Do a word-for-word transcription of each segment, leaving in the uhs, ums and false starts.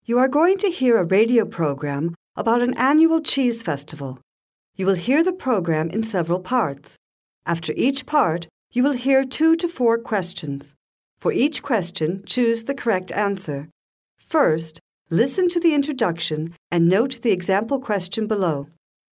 You are going to hear a radio program about an annual cheese festival. You will hear the program in several parts. After each part, you will hear two to four questions. For each question, choose the correct answer. First, listen to the introduction and note the example question below.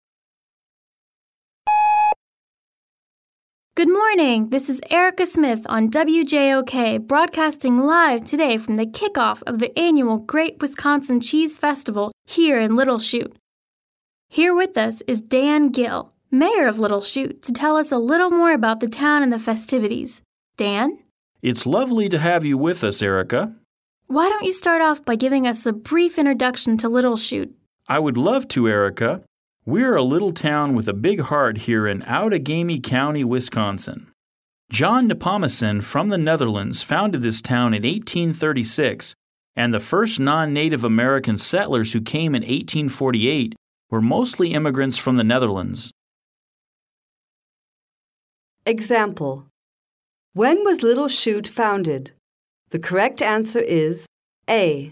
Good morning. This is Erica Smith on W J O K, broadcasting live today from the kickoff of the annual Great Wisconsin Cheese Festival here in Little Chute. Here with us is Dan Gill, mayor of Little Chute, to tell us a little more about the town and the festivities. Dan? It's lovely to have you with us, Erica. Why don't you start off by giving us a brief introduction to Little Chute? I would love to, Erica. We're a little town with a big heart here in Outagamie County, Wisconsin. John Nepomucen from the Netherlands founded this town in eighteen thirty-six, and the first non-Native American settlers who came in eighteen forty-eight were mostly immigrants from the Netherlands. Example: when was Little Chute founded? The correct answer is A.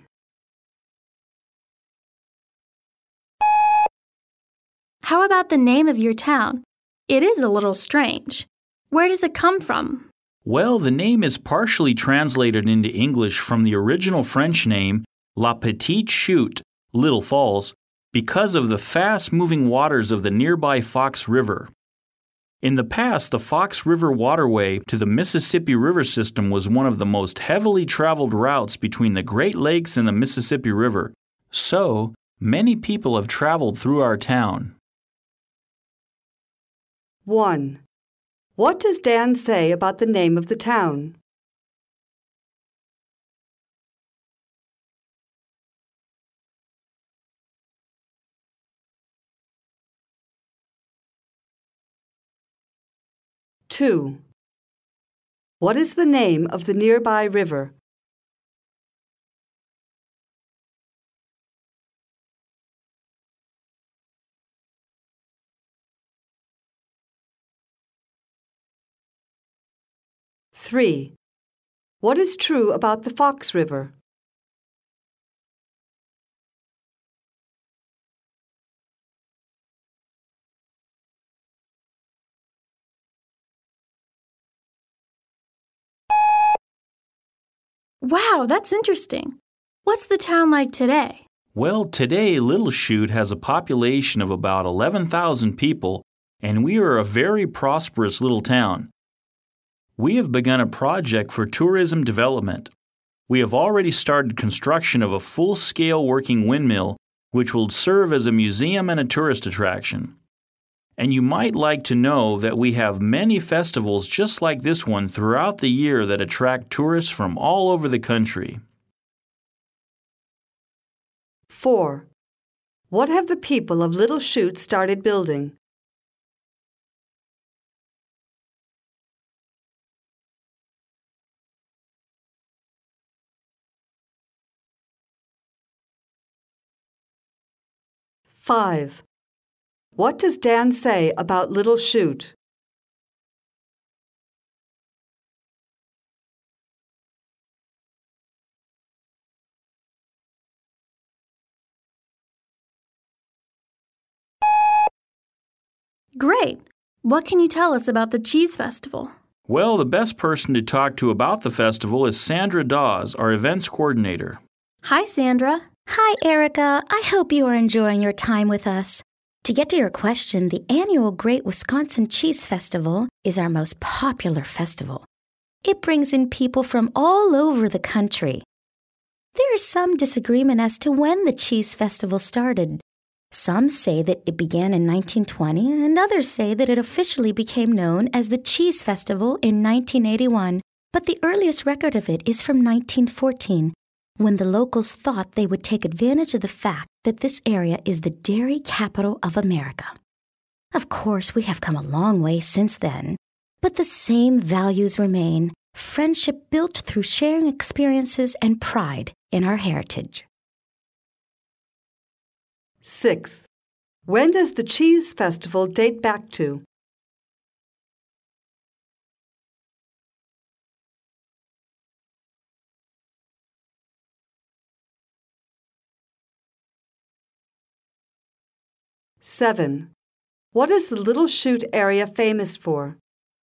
How about the name of your town? It is a little strange. Where does it come from? Well, the name is partially translated into English from the original French name, La Petite Chute, Little Falls, because of the fast-moving waters of the nearby Fox River. In the past, the Fox River waterway to the Mississippi River system was one of the most heavily traveled routes between the Great Lakes and the Mississippi River. So, many people have traveled through our town. one. What does Dan say about the name of the town? two. What is the name of the nearby river? three. What is true about the Fox River? Wow, that's interesting. What's the town like today? Well, today Little Chute has a population of about eleven thousand people, and we are a very prosperous little town. We have begun a project for tourism development. We have already started construction of a full-scale working windmill, which will serve as a museum and a tourist attraction. And you might like to know that we have many festivals just like this one throughout the year that attract tourists from all over the country. four. What have the people of Little Chute started building? five. What does Dan say about Little Chute? Great. What can you tell us about the Cheese Festival? Well, the best person to talk to about the festival is Sandra Dawes, our events coordinator. Hi, Sandra. Hi, Erica. I hope you are enjoying your time with us. To get to your question, the annual Great Wisconsin Cheese Festival is our most popular festival. It brings in people from all over the country. There is some disagreement as to when the Cheese Festival started. Some say that it began in nineteen twenty, and others say that it officially became known as the Cheese Festival in nineteen eighty-one, but the earliest record of it is from nineteen fourteen, when the locals thought they would take advantage of the fact that this area is the dairy capital of America. Of course, we have come a long way since then, but the same values remain, friendship built through sharing experiences and pride in our heritage. six. When does the Cheese Festival date back to? seven. What is the Little Chute area famous for?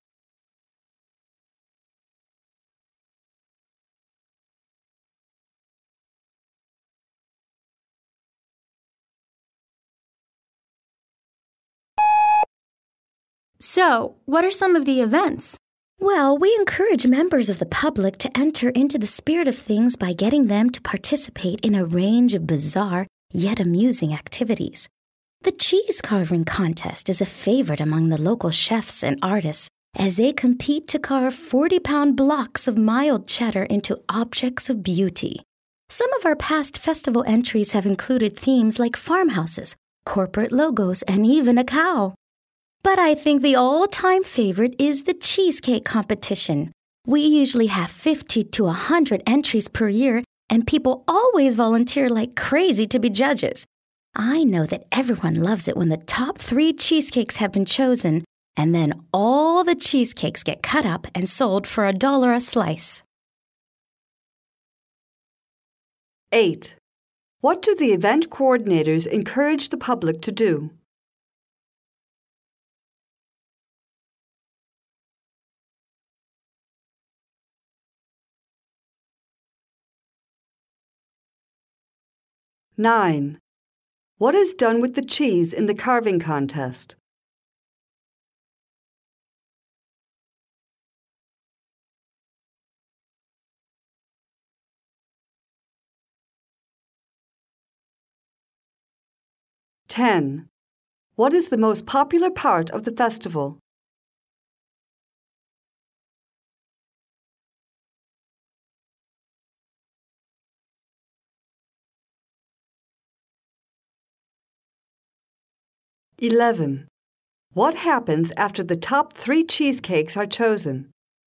So, what are some of the events? Well, we encourage members of the public to enter into the spirit of things by getting them to participate in a range of bizarre yet amusing activities. The cheese carving contest is a favorite among the local chefs and artists as they compete to carve forty-pound blocks of mild cheddar into objects of beauty. Some of our past festival entries have included themes like farmhouses, corporate logos, and even a cow. But I think the all-time favorite is the cheesecake competition. We usually have fifty to one hundred entries per year, and people always volunteer like crazy to be judges. I know that everyone loves it when the top three cheesecakes have been chosen, and then all the cheesecakes get cut up and sold for a dollar a slice. eight. What do the event coordinators encourage the public to do? nine. What is done with the cheese in the carving contest? ten. What is the most popular part of the festival? eleven. What happens after the top three cheesecakes are chosen?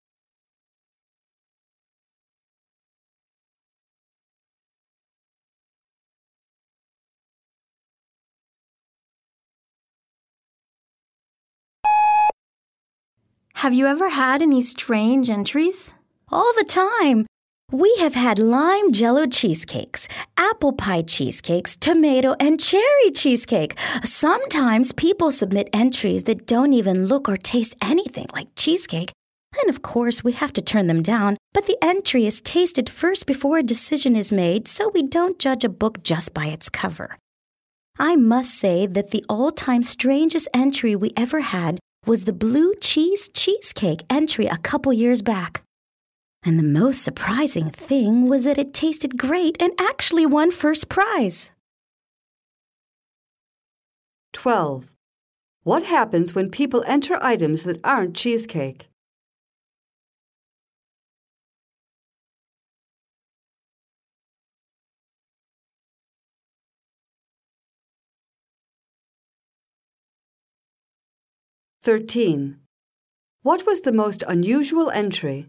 Have you ever had any strange entries? All the time. We have had lime jello cheesecakes, apple pie cheesecakes, tomato and cherry cheesecake. Sometimes people submit entries that don't even look or taste anything like cheesecake. And of course, we have to turn them down. But the entry is tasted first before a decision is made, so we don't judge a book just by its cover. I must say that the all-time strangest entry we ever had was the blue cheese cheesecake entry a couple years back. And the most surprising thing was that it tasted great and actually won first prize. twelve. What happens when people enter items that aren't cheesecake? thirteen. What was the most unusual entry?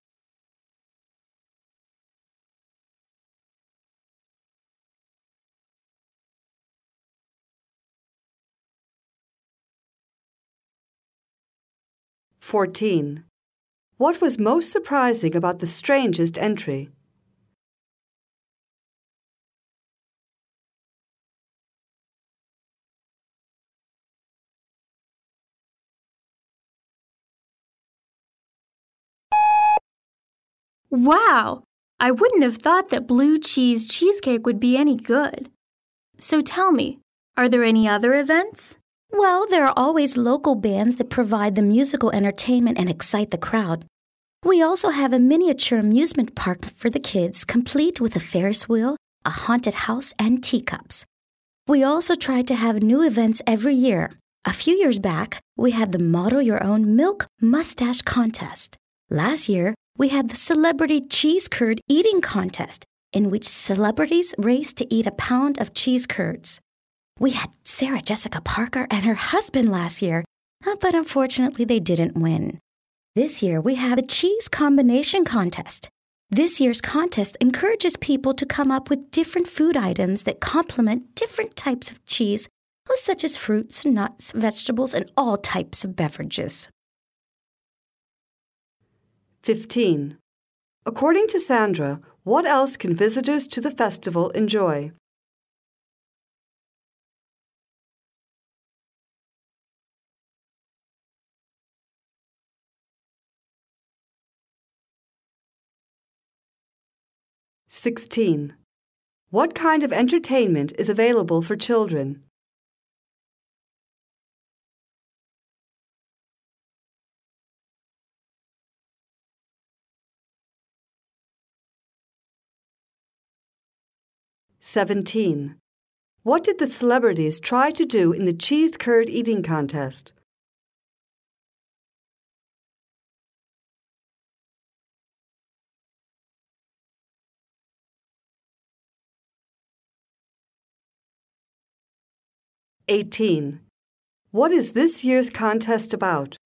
fourteen. What was most surprising about the strangest entry? Wow! I wouldn't have thought that blue cheese cheesecake would be any good. So tell me, are there any other events? Well, there are always local bands that provide the musical entertainment and excite the crowd. We also have a miniature amusement park for the kids, complete with a Ferris wheel, a haunted house, and teacups. We also try to have new events every year. A few years back, we had the Model Your Own Milk Mustache Contest. Last year, we had the Celebrity Cheese Curd Eating Contest, in which celebrities raced to eat a pound of cheese curds. We had Sarah Jessica Parker and her husband last year, but unfortunately they didn't win. This year we have the Cheese Combination Contest. This year's contest encourages people to come up with different food items that complement different types of cheese, such as fruits, nuts, vegetables, and all types of beverages. fifteen. According to Sandra, what else can visitors to the festival enjoy? sixteen. What kind of entertainment is available for children? seventeen. What did the celebrities try to do in the cheese curd eating contest? eighteen. What is this year's contest about?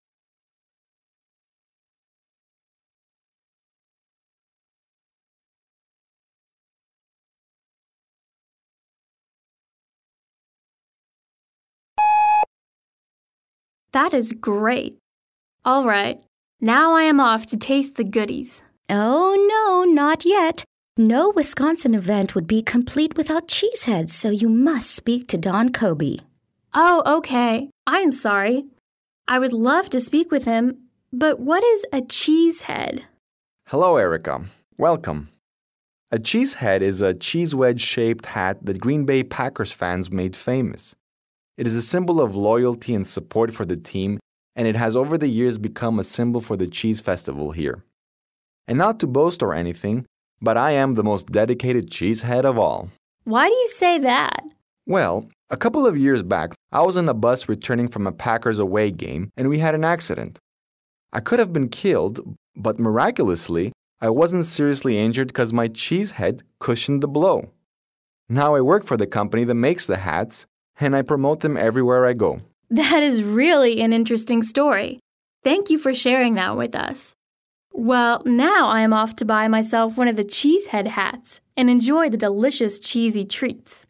That is great. All right, now I am off to taste the goodies. Oh, no, not yet. No Wisconsin event would be complete without cheeseheads, so you must speak to Don Kobe. Oh, okay. I'm sorry. I would love to speak with him, but what is a cheesehead? Hello, Erica. Welcome. A cheesehead is a cheese wedge-shaped hat that Green Bay Packers fans made famous. It is a symbol of loyalty and support for the team, and it has over the years become a symbol for the cheese festival here. And not to boast or anything, but I am the most dedicated cheesehead of all. Why do you say that? Well, a couple of years back, I was on a bus returning from a Packers away game, and we had an accident. I could have been killed, but miraculously, I wasn't seriously injured because my cheesehead cushioned the blow. Now I work for the company that makes the hats, and I promote them everywhere I go. That is really an interesting story. Thank you for sharing that with us. Well, now I am off to buy myself one of the cheesehead hats and enjoy the delicious cheesy treats.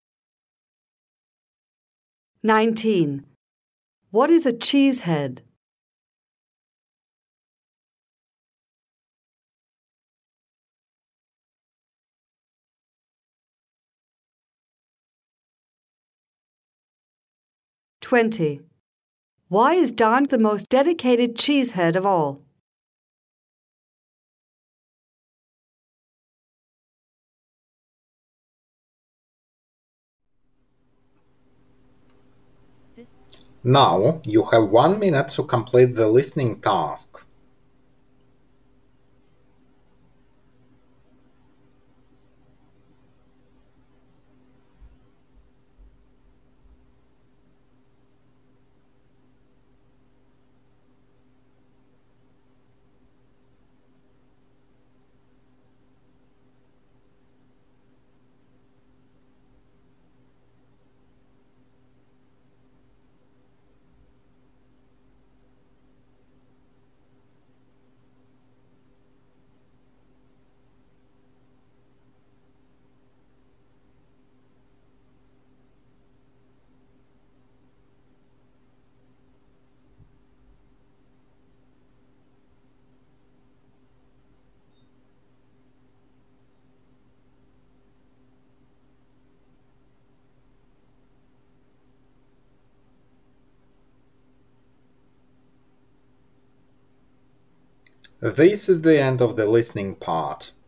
nineteen. What is a cheesehead? twenty. Why is Don the most dedicated cheesehead of all? Now you have one minute to complete the listening task. This is the end of the listening part.